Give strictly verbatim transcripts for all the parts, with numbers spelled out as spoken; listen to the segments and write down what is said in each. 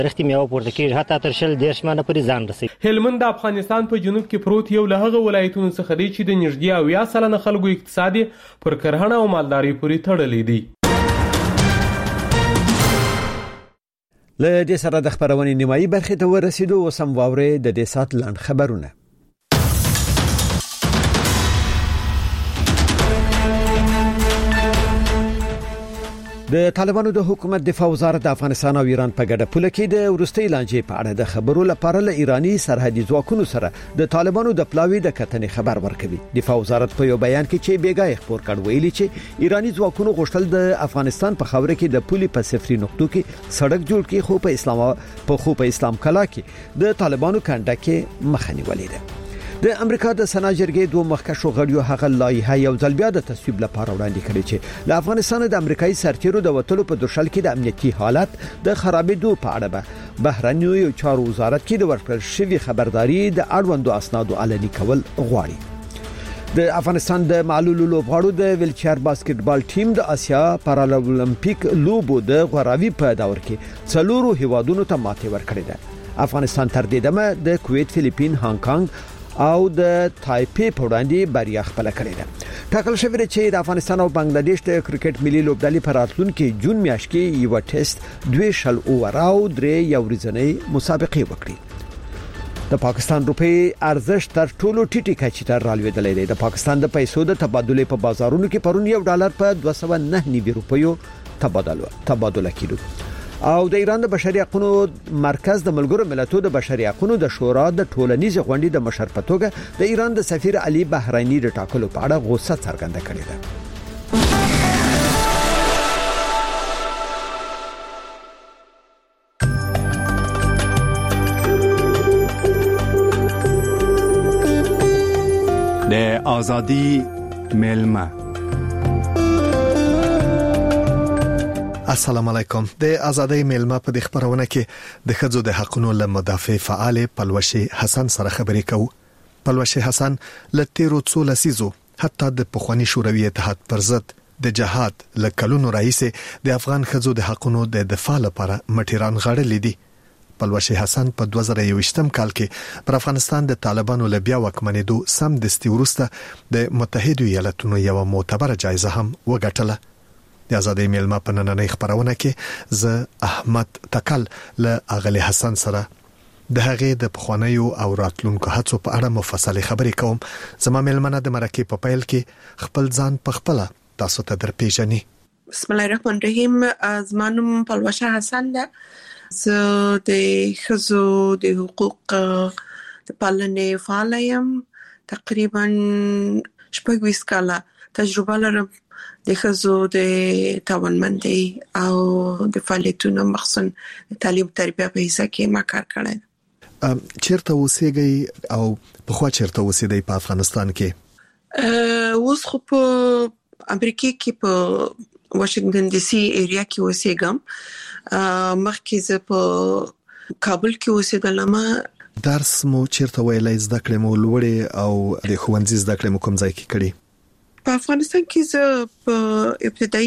رښتې میوه پورته کېږي حتی تر شل دېرش منه پورې ځان رسوي. هلمند د افغانستان په جنوب کې پروت یو له هغه ولایتونو څخه دی چې د نږدې اویا سلنه خلکو اقتصاد پر کرهڼه او مالدارۍ پورې تړلی دی. له دې سره د خبرونې نیمایي برخې ته ورسېدو. اوس هم واورئ د دې ساعت لنډ خبرونه. د طالبانو د حکومت دفاع وزارت د افغانستان او ایران په ګډه پوله کې د ورستۍ لانجې په اړه د خبرو لپاره له ایرانی سرحدي ځواکونو سره د طالبانو د پلاوي د کتنې خبر ورکوي. دفاع وزارت په یو بیان کې چې بیګای خبر کړ ویلي چې ایرانی ځواکونو غوښتل د افغانستان په خاوره کې د پولي په صفري نقطو کې سړک جوړ کړي، خو په اسلام په خو په اسلام کلا کې د طالبانو کنده کې مخنی ولیده. د امریکا د سنا جرګې دوه مخکښو غړیو هغه لایحه یو ځل بیا د تصویب لپاره وړاندې کړې چې له افغانستان د امریکایي سرتیرو د وټلو په درشل کې د امنیتي حالت د خرابېدو په اړه به بهرنیو چارو وزارت کې د ورکړل شوی خبرداري د اړوندو اسنادو علني کول غواړي. د افغانستان د معلولو لوبغاړو د ویلچیر باسکټبال ټیم د آسیا پارالمپیک لوبو د غوراوي په دور کې څلورو هیوادونو ته ماتې ورکړې ده. افغانستان تر دې دمه د کویت، فلیپین، هانګ کانګ او د تایپی په وړاندې بریا خپل کړې ده. ټاکل شوی دی چې د افغانستان او بنگلاديش د کرکټ ملي لوبډلې په راتلونکي جون میاشت کې یو ټیسټ دوه شل اوور او درې یو ورځنۍ مسابقه وکړي. د پاکستان روپی ارزښت تر ټولو ټیټی کچې ته رالوېدلی دی. د پاکستان د پیسو د تبادله په بازارونو کې پرون یو ډالر په دوه سوه نه نوي روپیو تبادله تبادله کېدو. او د ایران د بشري حقوقو مرکز د ملګرو ملتونو د بشري حقوقو د شورا د ټولنیز غونډې د مشر په توګه د ایران د سفیر علي بهرانی د ټاکلو په اړه غوسه څرګنده کړې ده. د ازادي ملما. السلام علیکم. د ازادۍ میلمه په د خبرونه کې د ښځو د حقوقو له مدافع فعال پلوشي حسن سره خبرې کوو. پلوشي حسن له تیرو څو لسیزو حتی د پخوانی شوروي اتحاد پر ضد د جهاد له کلونو راهیسې د افغان ښځو د حقوقو د دفاع لپاره مټیران غړلې دي. پلوشي حسن په دوه زره یوویشتم کال کې پر افغانستان د طالبانو له بیا واکمنېدو سم دستي وروسته د متحده ایالاتونو یو معتبره جایزه هم وګټله. د ازادۍ میلمه په نننۍ خبرونه کې زه احمد تکل له اغلی حسن سره د هغې د پخوانیو او راتلونکو هڅو په اړه مفصل خبرې کوم. زما میلمنه د مرکې په پیل کې خپل ځان په خپل تاسو ته درپېژني. بسم الله الرحمن الرحیم. زما نوم پلوشه حسن ده. زه د ښځو د حقوق د پالنې فعال یم. تقریبا شپږ ویشت کاله تجربه لرم د ښځو د توانمندۍ او د فعالیتونو مخصوصا د تعلیم تربیه په حصہ کې ما کار کړی. چیرته اوسېږئ او په خوا چیرته اوسېدئ په افغانستان کې؟ اوس خو په امریکا کې په واشنگټن ډي سي ایریا کې اوسېږم. مخکې زه په کابل کې اوسېدلم. درس مو چیرته ویلای، زده کړې مو لوړې او د ښوونځي زده کړې مو کوم ځای کې کړې؟ په افغانستان کې زه په ابتدایي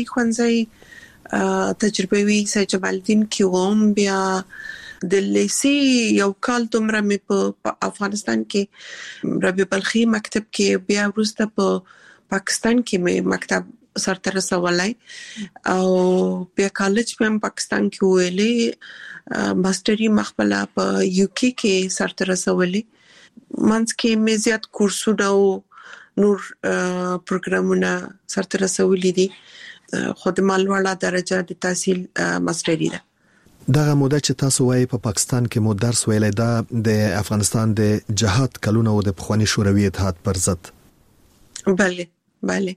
ښوونځي تجربوي سید جمال الدین کې وم. بیا د لیسي یو کال دومره مې په افغانستان کې ربیع بلخي مکتب کې، بیا وروسته په پاکستان کې مې مکتب سرته رسولای او بیا کالج په پاکستان کې ویلې، ماستری مخبله په یو کې کې سرته رسولې. منځ کې مې زیات کورسونه او نور پروګرامونه سرته رسولې دي، خو د مالوړه درجه د تحصیل ماستری ده. دغه موده چې تاسو وایي په پاکستان کې مو درس ویلای، دا د افغانستان د جهاد کلونه او د پخوانی شوروي اتحاد پر ضد؟ بله بله.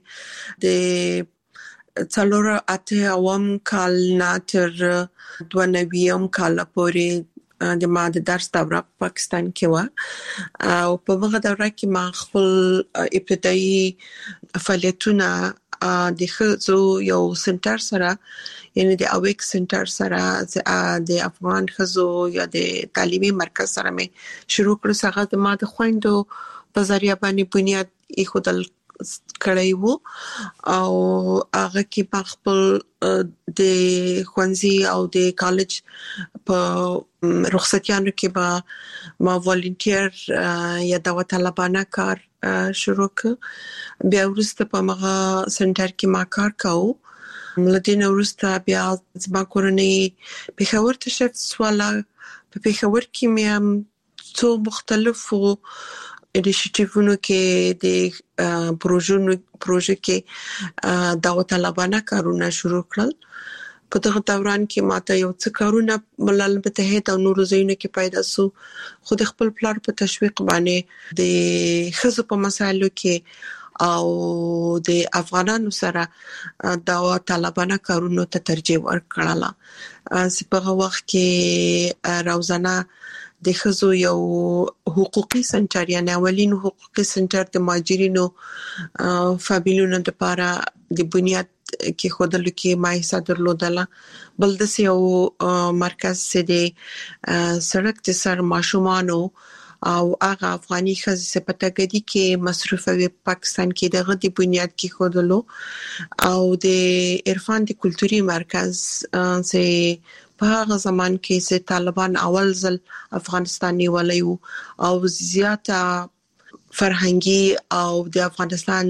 د څلور اته اوم کال نه تر دوه نویم کال پورې د ما د درس دوره په پاکستان کې و او په هغه دوره کې ما خپل ابتدایي فعالیتونه د ښځو یو سنټر سره، یعنی د اویک سنټر سره د افغان ښځو یا د تعلیمي مرکز سره مې شروع کړو. هغه د ما د خويندو په ذریعہ باندې بنیاد ایښودل کړی وو او هغه کې په خپل د خوانزي او د کالج په رخصتیانو کې به ما والنټیر یا د طالبانه کار شروع ک بیا ورسته په مغه سنټر کې ما کار کاوه ملدین ورسته بیا زما کورنۍ پېښور ته شفت سواله په پېښور کې مې څو مختلفو انیشیټیوونو کې د پروژونو پروژه کې د طالبانه کارونه شروع کړل په دغه دوران کې ماته یو څه کارونه ملل متحد او نورو ځایونو کې پیدا سو خو د خپل پلان په تشویق باندې د خزو په مسایلو کې او د افغانانو سره د طالبانه کارونو ته ترجیح ورکړله په هغه وخت کې روزانه د خزو یو حقوقي سنټر یا اولین حقوقي سنټر د ماجرینو فامیلونو لپاره د بنیاد کې خودلو کې ما حصہ درلودله بل د یو مرکز سره د سړک د سر ماشومانو او هغه افغاني خزې سپتاګدي کې مصرف وي پاکستان کې دغه د بنیاد کې خودلو او د عرفان د کلتوري مرکز سه په هغه زمان کې چې طالبان اول ځل افغانستان نیولیو او زیاته فرهنګي او د افغانستان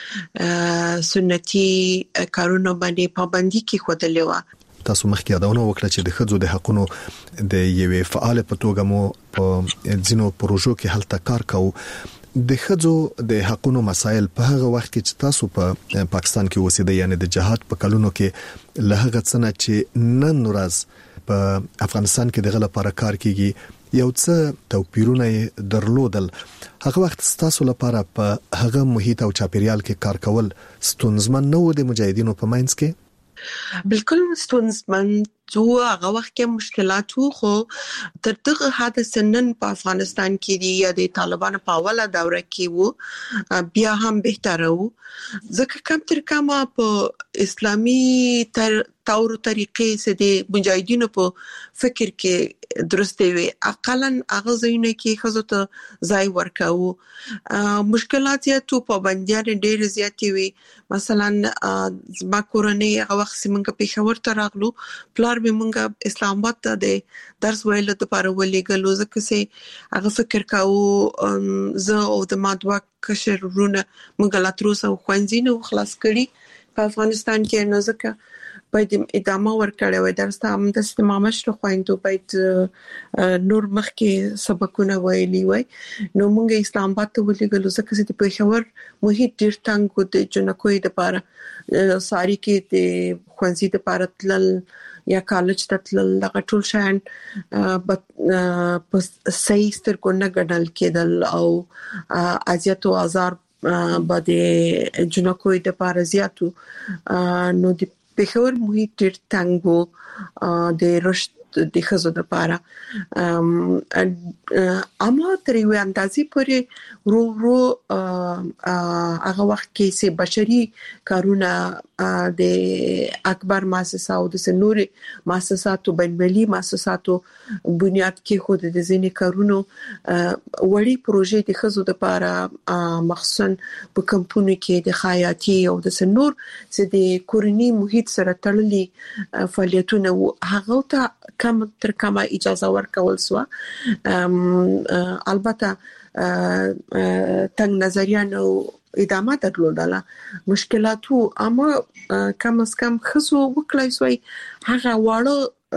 سنتي کارونه باندې پابندي کې خودلې و تاسو مخکې یادونه وکړه چې د خځو د حقوقو د یوې فعال په توګه مو په ځینو پروژو کې هلته کار کاوه د خځو د حقوقو مسایل په هغه وخت کې چې تاسو په پاکستان کې اوسېده یعنی د جهاد په کلونو کې له هغه څنګه چې نن ورځ په افغانستان کې دغه لپاره کار کیږي یو څه توپیرونه درلودل هغه وخت تاسو لپاره په هغه محیط او چاپیریال کې کار کول ستونزمن نه و د مجاهدینو په ماینس کې بالکل ستونزمن جو هغه وخت کې مشکلات وو خو تر دغه حد سنن په افغانستان کې دی یا د طالبانو په اوله دوره کې وو بیا هم بهتره وو ځکه کم تر کمه په اسلامي تر تور طریقې سره د مجاهدینو په فکر کې درسته وي اقلن هغه ځینې کې خزو ته ځای ورکاو مشکلات یا تو پابندیان ډېر زیاتې وي مثلا ما کورنۍ هغه وخت څنګه پېښور ته راغلو پلار به مونږه اسلام آباد ته د درس ویلو لپاره ولېګلو ځکه چې هغه فکر کاوه زه او د مادوا کشرونه مونږ لا تر اوسه خوانځینو خلاص کړي په افغانستان کې نو ځکه باید ادامه ورکړې وای درس ته هم د استمامه شو خويندو باید نور مخکې سبقونه ویلي وای نو مونږ اسلام آباد ته ولېګلو ځکه چې په پېښور محیط ډیر تنګ د جنکوې لپاره ساری کې د خوانځي لپاره تل یا کالج ته تل دغه ټول شان په صحیح سترګو نه ګڼل کېدل او اذیت او آزار باندې جنکوې لپاره زیاتو نو د پېښور محیط ډیر تنګ د رشد د خزو لپاره اما تر یو اندازې پورې رو رو هغه وخت کې چې بشري کارونه د اکبر مؤسسه او د نوري مؤسساتو بین‌المللي مؤسساتو بنیاد کې خود د ځینې کارونو وړي پروژې د خزو لپاره مخصوصا په کمپونو کې د خیاطي او د نور چې د کورنۍ محیط سره تړلي فعالیتونه هغه ته کم تر کمه اجازه ورکول سو البته تنگ نظریان او ادامه درلودله مشکلاتو اما کم از کم خصو وکړای سوی هغه واړه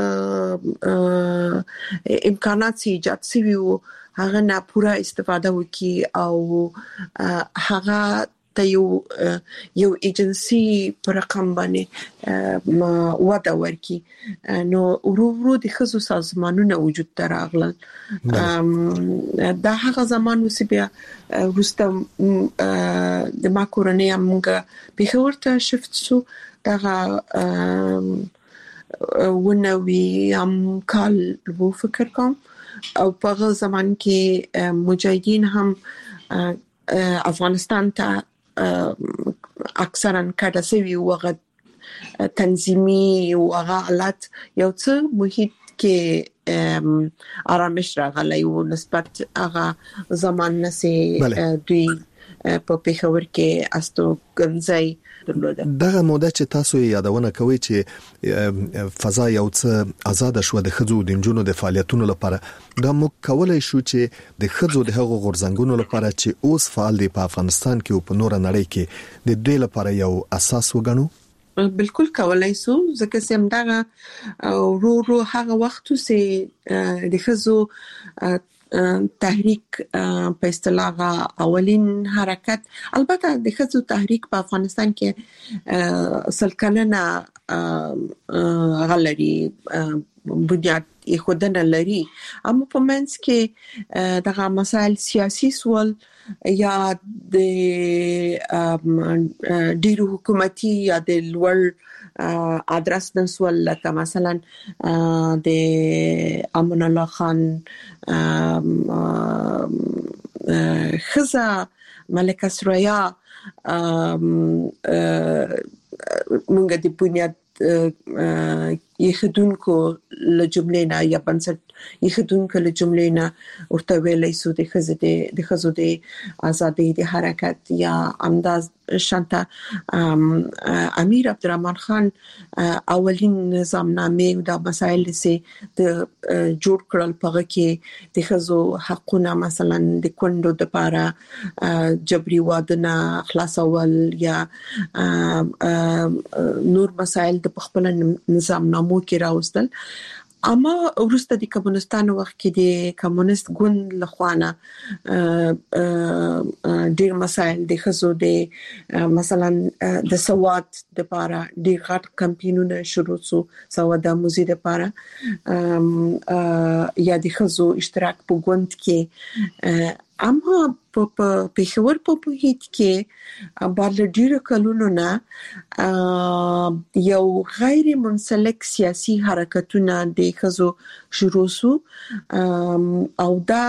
امکانات چې ایجاد شوي وو هغه نه پوره استفاده وکي او هغه ته یو یو ایجنسی پر رقم باندې وده ورکي نو ورو ورو د خصو سازمانونه وجود تراغلل دا هغه زمان وسی بیا ورسته د ما کورنۍ موږ پېښور ته شفت شو دا ونوي هم کال وو فکر کوم او په هغه زمان کې مجاهدین هم افغانستان ته اکثرا کډه سوي وغه تنظیمي او هغه حالت یو څه محیط کې آرامش راغلی او نسبت هغه زمان نه سي دوی په پیښور کې استوګنځي درلوده. دغه موده چې تاسو یادونه کوي چې فضا یو څه آزاد شو د خځو د جنونو د فعالیتونو لپاره، دا موږ کولای شو چې د خځو د هغو غورځنګونو لپاره چې اوس فعال دي په افغانستان کې او په نور نړۍ کې د دوی لپاره یو اساس وګڼو؟ بالکل کولای شو، ځکه چې همدغه ورو ورو هغه وخت چې د خځو تحریک په اصطلاح اولین حرکت، البته د ښځو تحریک په افغانستان کې سلکنه غلري بنیاد خودنه لري، اما په منځ کې دغه مسائل سیاسي سوال یا د ډیرو حکومتي یا د لوړ ادرس د سوال، لکه مثلا د امان الله خان خزا ملکه سریا مونږ د بنیاد یخدونکو له جملې نه یا بنسټ یخدونکو له جملې نه ورته ویلای شو د خزو د د خزو د ازادۍ د حرکت یا انداز شانتا امیر عبدالرحمن خان اولین نظام نامې د مسایل سي د جوړ کړل، په کې د خزو حقونه مثلا د کندو د لپاره جبري وادنه خلاصول یا نور مسایل د خپل نظام نامو کې راوستل. اما ورسته د کمونستان وخت کې د کمونست ګوند لخوانه ډیر مسایل د خزو د مثلا د سواد د لپاره ډیر غټ کمپاینونه شروع شو، سواد موزي د لپاره یا د خزو اشتراک په ګوند کې. اما په پیښور په هیڅ کې بل ډیر کلونو نه یو غیر منسلک سیاسي حرکتونه د خزو شروع شو، او دا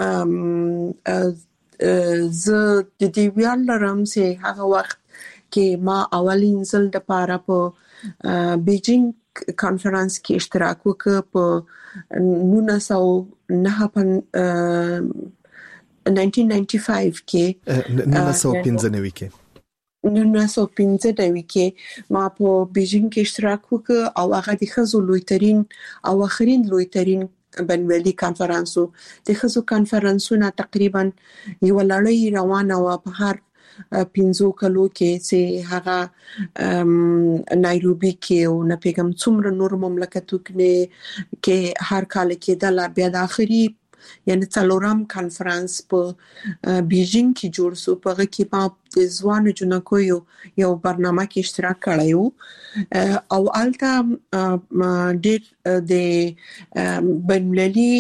ز د دې ویل لرم چې هغه وخت کې ما اولین ځل د پاره په بیجینګ کانفرنس کې اشتراک وکړ په نولس سوه نهه پنځه کې نولس سوه پنځه نوي کې نولس سوه پنځه نوي کې ما په بیجینګ کې اشتراک وکړ، او هغه د خزو لویترین او اخرین لویترین بنوالي کانفرنسو د خزو کانفرنسونه تقریبا یو لړۍ روانه و په هر پنځو کلو کې چې هغه نایروبي کې او نه پیغام څومره نور مملکتو کې هر کال کې د بیا د اخري یعنی څلورم کانفرنس په بیجینګ کې جوړ شو، په هغه کې ما د ځوانو جنکو یو یو برنامه کې اشتراک کړی او البته ډېر د بنللي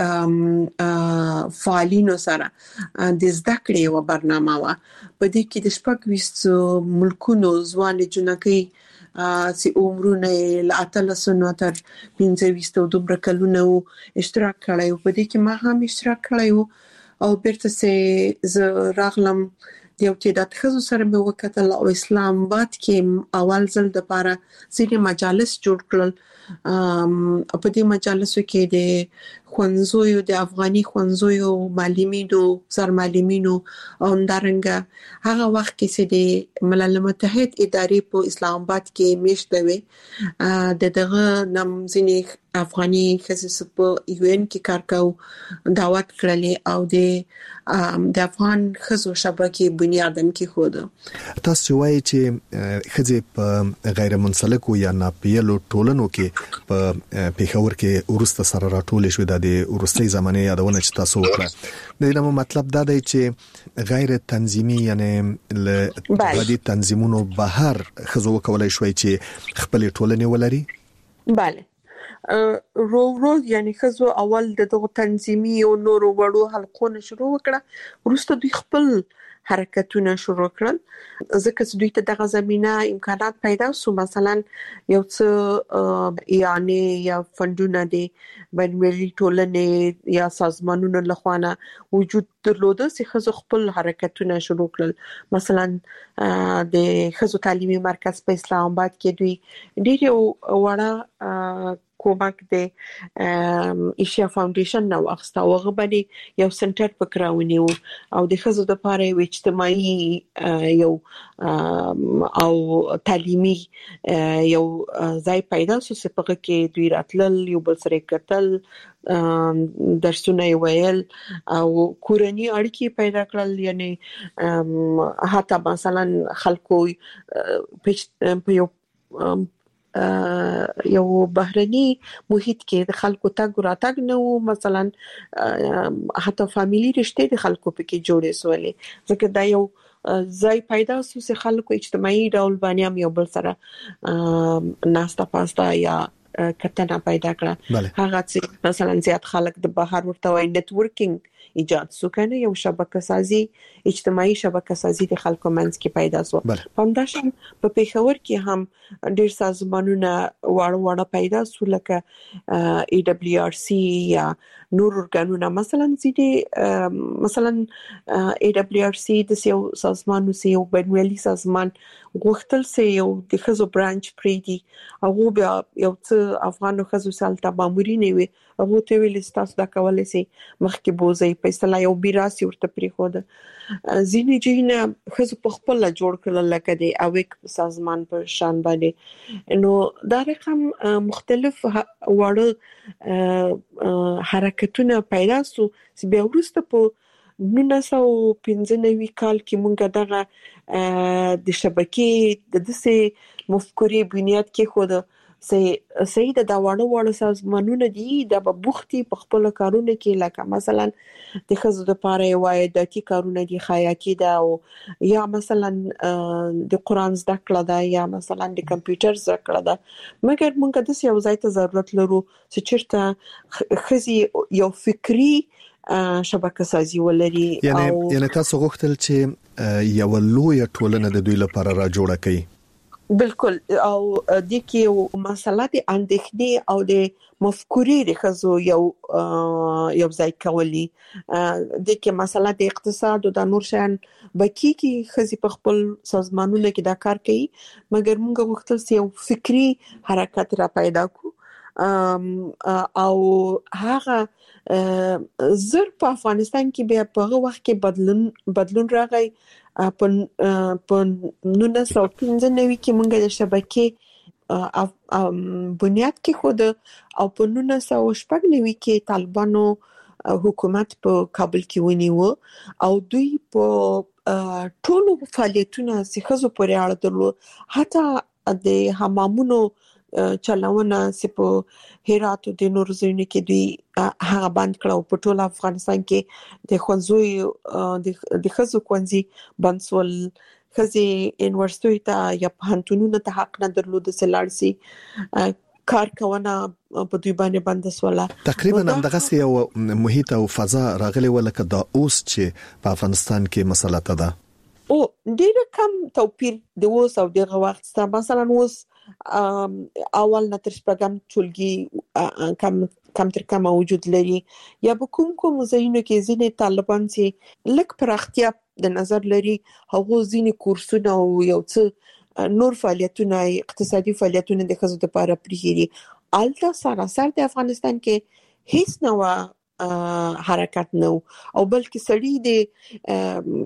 فعالینو سره د زده کړې یو برنامه و، په دې کې د شپږ ویشت ملکونو ځوان جنکې چې عمرونه له اتلسو نه تر پنځه ویشت دومره کلونه اشتراک کړی و، په دې کې ما هم اشتراک کړی و. او بیرته چې زه راغلم د یو تعداد خزو سره مې وکتل او اسلام آباد کې اول ځل د لپاره ځینې مجالس جوړ کړل. په دې مجالسو کې د خوانزویو د افغاني خوانزویو معلمینو سر معلمینو او همدارنګه هغه وخت کې چې د ملل متحد ادارې په اسلام آباد کې میشته وي د دغه نمځنی افغاني خصوص په یو ان کې کار کاو دعوت کړلې او د د افغان خزو شبکې بنیادم کې خود. تاسو وایي چې خځې په غیر منسلکو یا ناپیلو ټولنو کې په پیښور کې ورسته سره راټول شو د ورستۍ زمانه یادونه چې تاسو وکړه. د دې مطلب دا دی چې غیر تنظیمي یعنی له غدي تنظیمونو بهر خزو کولای شوي چې خپل ټولنې ولري. bale رو رو یعنی خزو اول دغه تنظیمي او نور وړو حلقونه شروع وکړه، ورسته دوی خپل حرکتونه شروع کړل، ځکه چې دوی ته دغه زمينه امکانات پیدا شو. مثلا یو څه یعنی یا فندونه دي بنوالي ټولنې یا سازمانونو لخوانه وجود درلوده چې خزو خپل حرکتونه شروع کړل. مثلا د خزو تعلیمي مرکز په اسلام آباد کې دوی ډېر وړه کومک د ایشیا فاونډیشن نو اخستا او غبني یو سنټر پکراونی او د خزو د پاره یو اجتماعي یو او تعلیمي یو ځای پیدا شو چې په کې دوی راتلل یو بل سره کتل درسونه ویل او کورنۍ اړیکې پیدا کړل یعنی حتی مثلا خلکو په یو یو بهرني محیط کې د خلکو تګ راتګ نه مثلا حتی فاميلي رشتې د خلکو په کې جوړې سولې ځکه دا یو ځای پیدا شو چې خلکو اجتماعي ډول باندې یو بل سره ناستا پاستا یا کتنه پیدا کړه هغه چې مثلا زیات خلک د بهر ورته وای نتورکینګ ایجاد شو کنه یو شبکه سازي اجتماعي شبکه سازي د خلکو منځ کې پیدا شو همداشان په پیښور کې هم ډېر سازمانونه واړه واړه پیدا شو لکه ای دبليو ار سی یا نور ارګانونه مثلا زیدي مثلا ای دبليو ار سی د یو سازمان نو یو بنوالي سازمان غوښتل سي یو د خزو برانچ پریدي او بیا یو څه افغانو خزو سالته ماموري نه وي هغه ته ویل تاسو دا کولای شي مخکې بوزي په اصطلاح یو بیراسي ورته پریخوده ځینې جینه خزو په خپل جوړ کړل لکه د اویک سازمان په شان باندې نو دا رقم مختلف وړ حرکتونه پیدا سو چې بیا ورسته په نولس سوه پنځه نوي کال کې مونږ دغه د شبکې د دسه مفکورې بنیاد کې خود سي سيد دا وړو وړو سازمانونه دي د بوختي په خپل کارونه کې لکه مثلا د خزو د پاره وای د تی کارونه دي خیاطي دا او یا مثلا د قران زده کړه دا یا مثلا د کمپیوټر زده کړه دا مګر مونږ د یو ځای ته ضرورت لرو چې چیرته خزي یو فکری شبکه سازي ولري یعنی یعنی تاسو غوښتل چې یو لوی ټولنه د دوی لپاره را جوړه کړي بالکل او د کې مسله د اندېښنې او د مفکورې د خزو یو یو ځای کولی د کې مسله د اقتصاد او د نور شان بکی کې خزي په خپل سازمانونو کې دا کار کوي مګر موږ غوښتل چې یو فکری حرکت را پیدا کو او هغه زر په افغانستان کې بیا په وخت کې بدلون بدلون راغی په په نولس سوه پنځه نوي کې موږ د شبکې بنیاد کې خود او په نولس سوه شپږ نوي کې طالبانو حکومت په کابل کې ونیو او دوی په ټولو فعالیتونو چې خزو پورې اړه درلود حتی د حمامونو چلاونه سپو هرات د نور زینو کې دوی هغه بند کړو په ټول افغانستان کې د خنزوي د خزو کونزي بنسول خزي یونیورسيټي ته یا پهنټونونو ته حق نه درلود سلارسي کار کوونه په دوی باندې بند سواله تقریبا همدغه یو محیط او فضا راغلی ولکه دا اوس چې په افغانستان کې مسله ده او ډیر کم توپیر د اوس او دغه وخت سره مثلا اوس اول نه تر شپږم ټولګي کم کم تر کم موجود لري یا به کوم کوم ځایونو کې ځینې طالبان چې لک پراختیا د نظر لري هغه ځینې کورسونه او یو څه نور فعالیتونه اقتصادي فعالیتونه د خزو لپاره پریږي الته سراسر د افغانستان کې هیڅ نو حرکت نو او بلکې سړی د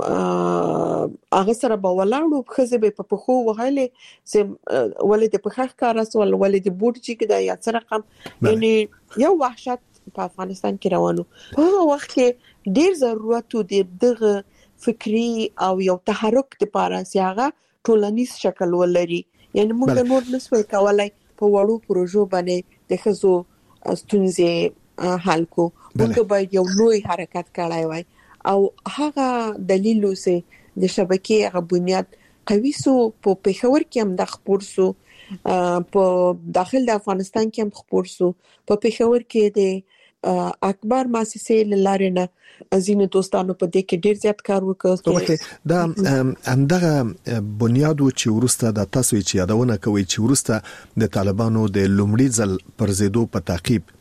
هغه سره په ولاړو خزه به په پخو وغاله چې ولې د پخخ کار اسول ولې د بورجی کې د یا سره رقم یعنی یو وحشت په افغانستان کې روانو په وخت کې ډیر ضرورت دی دغه فکری او یو تحرک لپاره سیاغه ټولنیز شکل ولري یعنی موږ نور نسوي کولای په وړو پروژو باندې د خزو ستونزې حل کو موږ باید یو لوی حرکت کړای وای او هغه دلیل اوسه د شبکې هغه بنیاد قوي سو په پیښور کې هم د خبر سو په داخل د افغانستان کې هم خبر سو په پیښور کې د اکبر مؤسسې لاره نه ازینه دوستانو په دې کې ډیر زیات کار وکړ دا همدغه بنیاد چې ورسته د تاسو چې یادونه کوي چې ورسته د طالبانو د لومړي ځل پر زیدو په تعقیب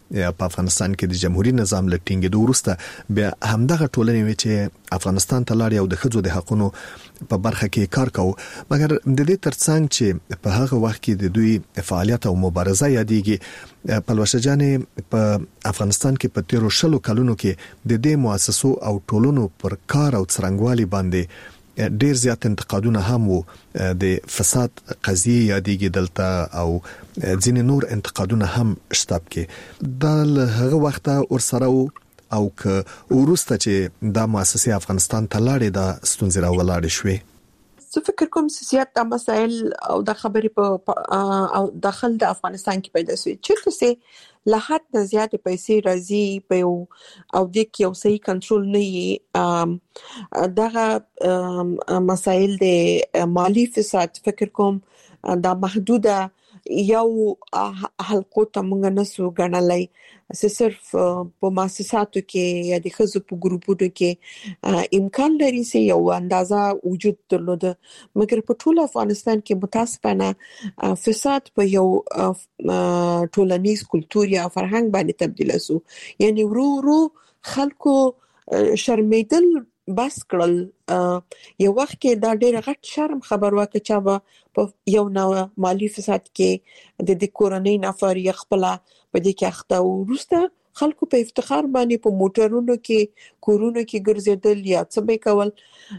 په افغانستان کې د جمهوریت نظام لټینګېدو وروسته بیا همدغه ټولنې وی چې افغانستان ته لاړ او د ښځو د حقوقو په برخه کې کار کوي، مګر د دې ترڅنګ چې په هغه وخت کې د دوی فعالیت او مبارزه یادېږي، پلوشه جانې په افغانستان کې په تیرو شلو کلونو کې د دې مؤسسو او ټولنو پر کار او څرنګوالي باندې ډیر زیات انتقادونه هم وو، د فساد قضیه یادېږي دلته او ځینې نور انتقادونه هم شته کې. د هغه وخت ورسره او که ورسته چې دا مؤسسه افغانستان ته لاړې د ستونزې راولاړې شوې، زه فکر کوم چې زیات د مسایل او د خبرې په او داخل د افغانستان کې پیدا شوی چې څه له حد نه زیات پیسې راځي په او د کې یو صحیح کنټرول نه وي. دغه مسایل د مالی فساد فکر کوم دا محدوده یو حلقو ته موږ نسو غنلای، چې صرف په مؤسساتو کې یا د خزو په ګروپونو کې امکان لري چې یو اندازه وجود درلوده، مګر په ټول افغانستان کې متاسفانه فساد په یو ټولنیز کلتور یا فرهنګ باندې تبدیل شو. یعنی ورو ورو خلکو شرمیدل بس کړل. یو وخت کې دا ډېر غټ شرم خبر واکه چې به په یو نو مالی فساد کې د د کورنۍ نفر یې خپل په دې کې اخته او وروسته خلکو په افتخار باندې په موټرونو کې کورونو کې ګرځیدل یا څه به کول.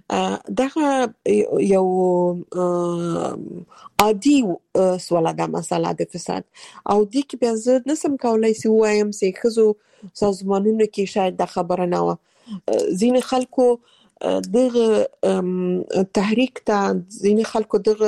دغه یو عادي سواله د مسله د فساد او د کې بیا زه نسم کولای سی وایم چې خزو سازمانونو کې شاید د خبره نه و. ځین خلکو دغه تحریک ته ځین خلکو دغه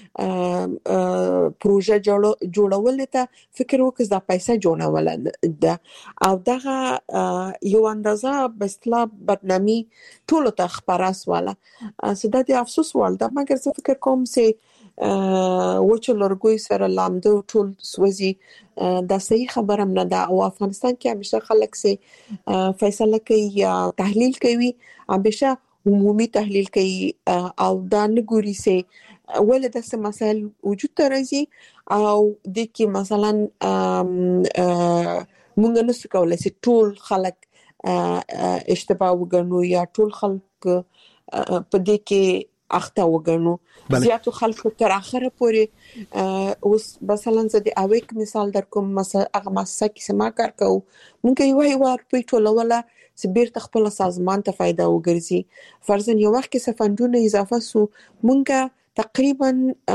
پروژه جوړول ته فکر وکړ دا پیسې جوړول ده او دغه یو اندازه بسلا بدنامي ټول ته خبراس والا سده د افسوس وال ده، مګر زه فکر کوم چې وچ لرګوي سره لامده ټول سوځي دا صحیح خبره نه ده. او افغانستان کې همیشه خلک سي فیصله کوي یا تحلیل کوي، همیشه عمومي تحلیل کوي او دا نه ګوري سي ولې داسې مسایل وجود ته راځي او د کې مثلا مونږ نسو کولای سي ټول خلک اشتباه وګڼو یا ټول خلک په دې کې اخته وګڼو. زیاتو خلکو تر اخره پورې اوس مثلا زه د اویک مثال در کوم، مثلا هغه مؤسسه کې سما کار کوو، مونږ یو یو ور په ټولوله چې بیرته خپل سازمان ته فائدہ وګرځي. فرضاً یو وخت کې سفندونه اضافه سو، مونږ تقریبا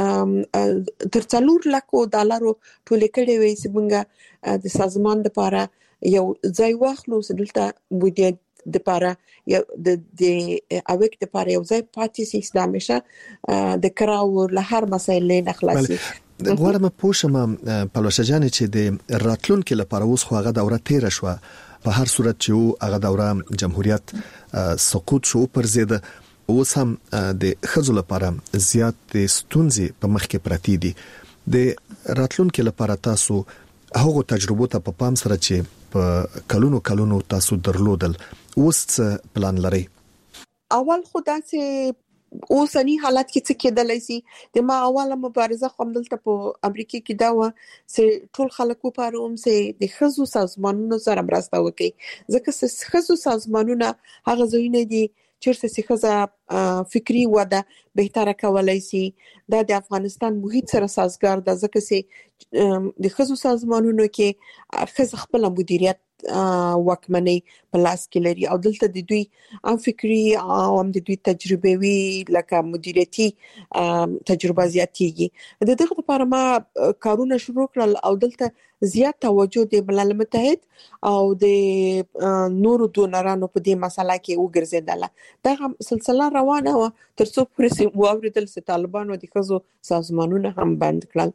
تر څلور لکو ډالرو ټول کړي وي چې مونږ د سازمان لپاره یو ځای واخلو چې دلته بودیه د لپاره یو د د اویک د لپاره یو ځای پاتې سي اسلامشه د کراو له هر مسایل نه خلاصي. غواړم پوښتم پلوشه جان چې د راتلونکو لپاره اوس خو هغه دوره تیر شو، په هر صورت چې هغه دوره جمهوریت سقوط شو پر زیاده اوس هم د خزو لپاره زیات ستونزې په مخ کې پراتی دي. د راتلونکو لپاره تاسو هغه تجربه ته په پام سره چې په کلونو کلونو تاسو درلودل اوس څه پلان لري؟ اول خدا چې اوسنی حالت کې څه کېدلای شي. د ما اوله مبارزه کوم دلته په امریکا کې دا و چې ټول خلکو په روم چې د خزو سازمانونو سره مرسته وکړي، ځکه چې خزو سازمانونه هغه ځایونه دي چیرته چې خزه فکری وده بهتره کولای شي. دا د افغانستان محیط سره سازگار ده، ځکه چې د خزو سازمانونو کې خزه خپل مدیریت وکمنۍ په لاس کې لري او دلته د دوی ام فکری او هم د دوی تجربه وی لکه مدیریتي تجربه زیاتېږي. د دغه لپاره ما کارونه شروع کړل او دلته زیات توجه د ملل متحد او د نورو دونرانو په دې مسله کې وګرځیدله. دا سلسله روانه و تر څو پرې واوریدل چې طالبانو د خزو سازمانونه هم بند کړل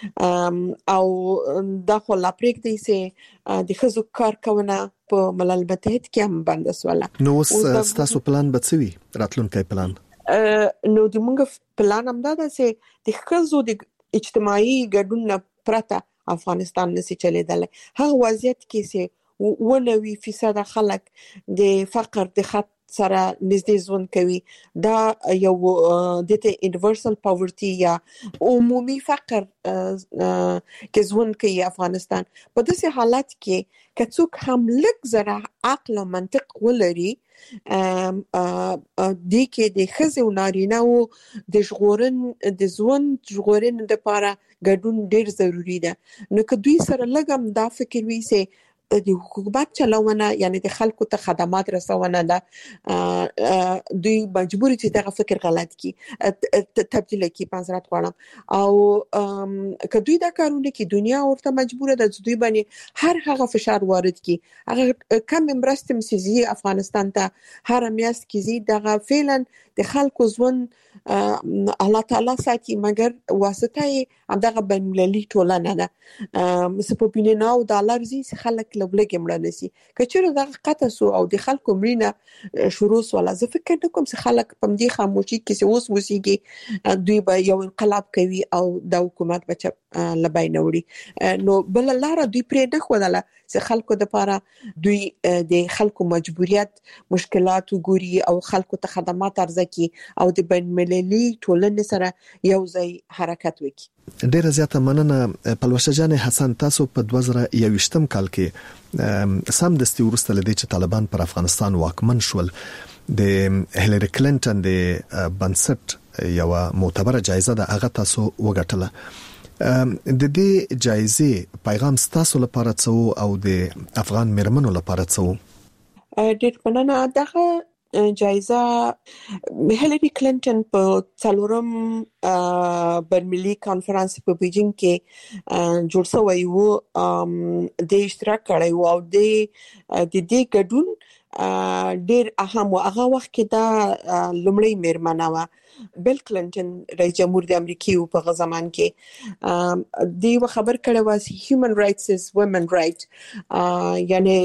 او دا خو لا پرېږدي چې د خزو کارکونه په ملل متحد کې هم بند شول. نو اوس تاسو پلان به څه وي راتلونکی پلان؟ نو د موږ پلان هم دا ده چې د خزو د اجتماعي ګډون پرته افغانستان نشي چلیدلی. هغه وضعیت کې چې ونوي فیصد خلک د فقر د خط سره نږدې ژوند کوي دا یو د ته یونیورسل پاورټي یا عمومي فقر کې ژوند کوي افغانستان په داسې حالت کې کڅوک هم لږ زره عقل او منطق ولري ام د کې د خزو نارینه او د ژغورن د ژوند ژغورن لپاره ګډون ډیر ضروری ده نو که دوی سره لګم دا فکر وي سي د حکومت چلونه یعنی د خلکو ته خدمات رسونه ده دوی مجبور دي دغه فکر غلط کی تبدیل کی پنځرات غواړم او که دوی دا کارونه کی دنیا ورته مجبور ده دوی باندې هر هغه فشار وارد کی هغه کم مرستم سيزي افغانستان ته هر میاست کی زی دغه فعلا د خلکو ژوند الله تعالی ساتي مګر واسطه هم دغه بنمللي ټولنه ده مسپوبینه او ډالر زی خلک لګ مړه نسی کچره دغه قطه سو او د خلکو مړینه شروع ولا زه فکر نکوم چې خلک په دې خاموشي کې اوس وسیږي دوی به یو انقلاب کوي او د حکومت بچ لبای نوړي نو بل لار دوی پرې نه خولله چې خلکو د لپاره دوی د خلکو مجبوریت مشکلات وګوري او خلکو ته خدمات ارزه کی او د بین‌المللي ټولنې سره یو ځای حرکت وکړي ډیره زیاته مننه پلوشه جان حسن تاسو په دوه زره یوویشتم کال کې سم دستي ورسته لدی چې طالبان پر افغانستان واکمن شول د هیلری کلینټن د بنسټ یو معتبره جایزه ده هغه تاسو وګټله د دې جایزې پیغام تاسو لپاره څه او د افغان مرمنو لپاره څه ډیر مننه دغه جایزه هیلری کلینټن په څلورم برملي کانفرنس په بیجینګ کې جوړ شوی وو د اشتراک کړی وو او د دې ګډون ډیر اهم او هغه وخت کې دا لومړی میرمنه و بل کلینټن رئیس جمهور د امریکای په غو زمان کې دی و خبر کړی و هیومن رائټس از وومن رائټ یعنی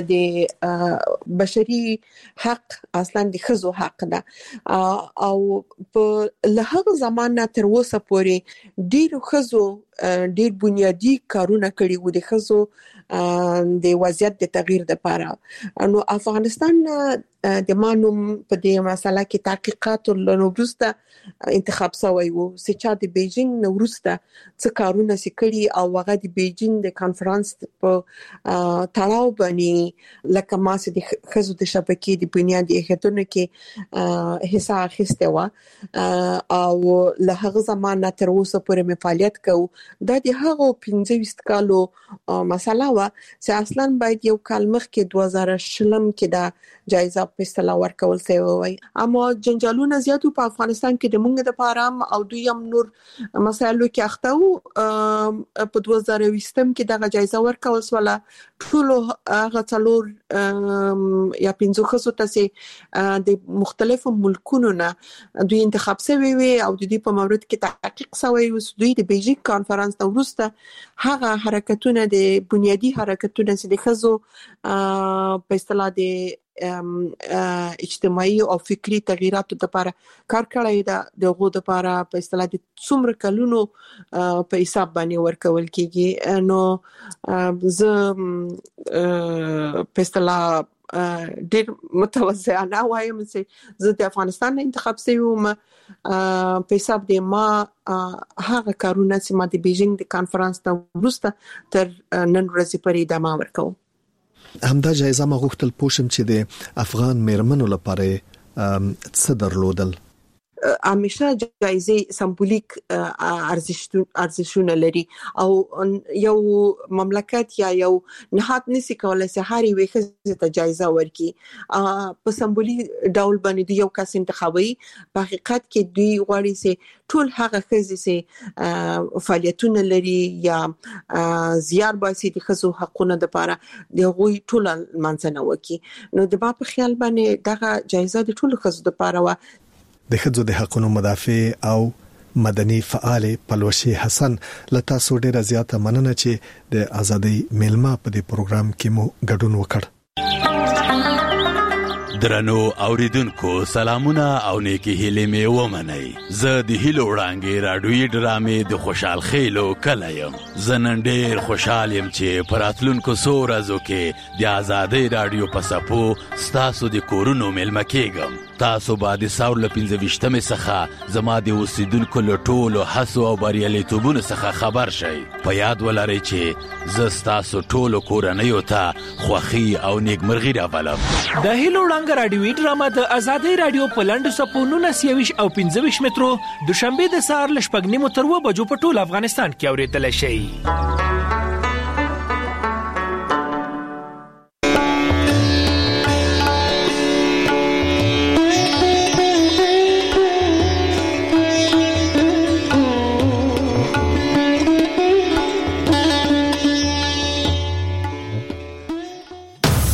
د بشري حق اصلا د خزو حق ده او په لهغه زمانه تر اوسه پورې ډیر خزو ډیر بنیادی کارونه کړي وو د خزو د وضعیت د تغییر لپاره نو افغانستان د مانوم په دې مسله کې تحقیقات لنوبسته انتخاب شوی وو چې د بیجینګ نوروسته څه کارونه سکړي او هغه د بیجینګ د کانفرنس په تړاو باندې لکه ما چې د خزو د شبکې د بنیادی اهدونه کې حصہ اخیسته و او له هغه زمانه تر اوسه پورې فعالیت کوي دا د هغه پنځه ویشت کالو مسله و چې اصلا باید یو کال مخکې دوه زره شلم کې دا جایزه په اصطلاح ورکول شوی وي اما جنجالونه زیاتو په افغانستان کې د مونږ د پارام او دوی هم نور مسایلو کې اخته وو په دوه زره ویشتم کې دا جایزه ورکول شوله ټول هغه څلور یا پنځه خصو ته د مختلفو ملکونو نه دوی انتخاب شوی وي او د دې په مورد کې تحقیق شوی و دوی د بیجینګ کانفرنس نو وروسته هغه حرکتونه د بنیادی حرکتونه چې د خزو په اصطلاح د اجتماعي او فکری تغیراتو لپاره کار کړی دا دغه لپاره په اصطلاح د څومره کلونو په حساب باندې ورکول کیږي نو زه په اصطلاح ډیر متوازنه وایم چې زه د افغانستان انتخاب شوم په حساب د ما هغه کارونه چې ما د بیجینګ د کانفرنس ته وروسته تر نن ورځې پورې ادامه ورکوم همدا جایزه ما غوښتل پوښم چې د افغان میرمنو لپاره څه درلودل همیشه جایزه سمبولیک ارزښتونه لري او یو مملکت یا یو نهاد نسی کولای چې هر یو خزه ته جایزه ورکړي په سمبولی ډول باندې یو کس انتخابي په حقیقت کې دوی غواړي چې ټول هغه خزه چې فعالیتونه لري یا زیار باسي د خزو حقوقو لپاره د غوي ټول منځنه وکي نو د با په خیال باندې دغه جایزه د ټول خزو لپاره و د خځو د حقوقو مدافع او مدني فعال پلوشي حسن لتا سو ډیره زیاته مننه چې د ازادي میلمه په دې پروګرام کې مو ګډون وکړ درنو اوریدونکو سلامونه او نیکی هیلې مې ومنئ. زه د هیلو وړانګې راډیویي ډرامې د خوشحال خیلو کلی یم. زه نن ډېر خوشحال یم چې په راتلونکو څو ورځو کې د ازادۍ راډیو په څپو ستاسو د کورونو میلمه کېږم. تاسو به د ساور له پنځه ویشتمې څخه زما د اوسیدونکو له ټولو هڅو او بریالیتوبونو څخه خبر شئ. په یاد ولرئ چې زه ستاسو ټولو کورنیو ته خوښي او نیکمرغي راولم. د هیلو وړانګه راډیویي ډرامه د ازادۍ راډیو په لنډو څپو نولس یویشت او پنځه ویشت مترو دوشنبې د سهار له شپږ نیمو تر اوه بجو په ټول افغانستان کې اورېدلی شئ.